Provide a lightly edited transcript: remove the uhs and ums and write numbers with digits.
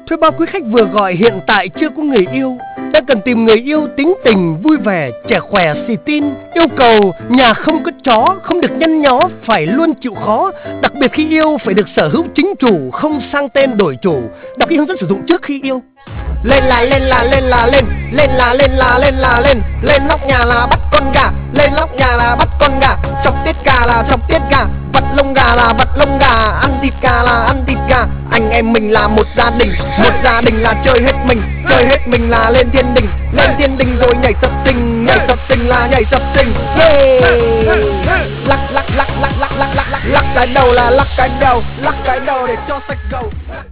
Thôi bao quý khách vừa gọi hiện tại chưa có người yêu, đang cần tìm người yêu tính tình vui vẻ, trẻ khỏe, xì tin. Yêu cầu nhà không có chó, không được nhăn nhó, phải luôn chịu khó. Đặc biệt khi yêu phải được sở hữu chính chủ, không sang tên đổi chủ. Đọc kỹ hướng dẫn sử dụng trước khi yêu. Lên là lên là lên là lên, lên là lên là lên là lên, lên nóc nhà là bắt con gà, lên nóc nhà là bắt con gà, chọc tiết gà là chọc tiết gà, vặt lông gà là vặt lông gà, ăn thịt gà là ăn thịt gà. Anh em mình là một gia đình là chơi hết mình là lên thiên đình rồi nhảy sập sình là nhảy sập sình. Yeah. Lắc lắc lắc lắc lắc lắc lắc lắc lắc cái đầu là lắc cái đầu để cho sạch gầu.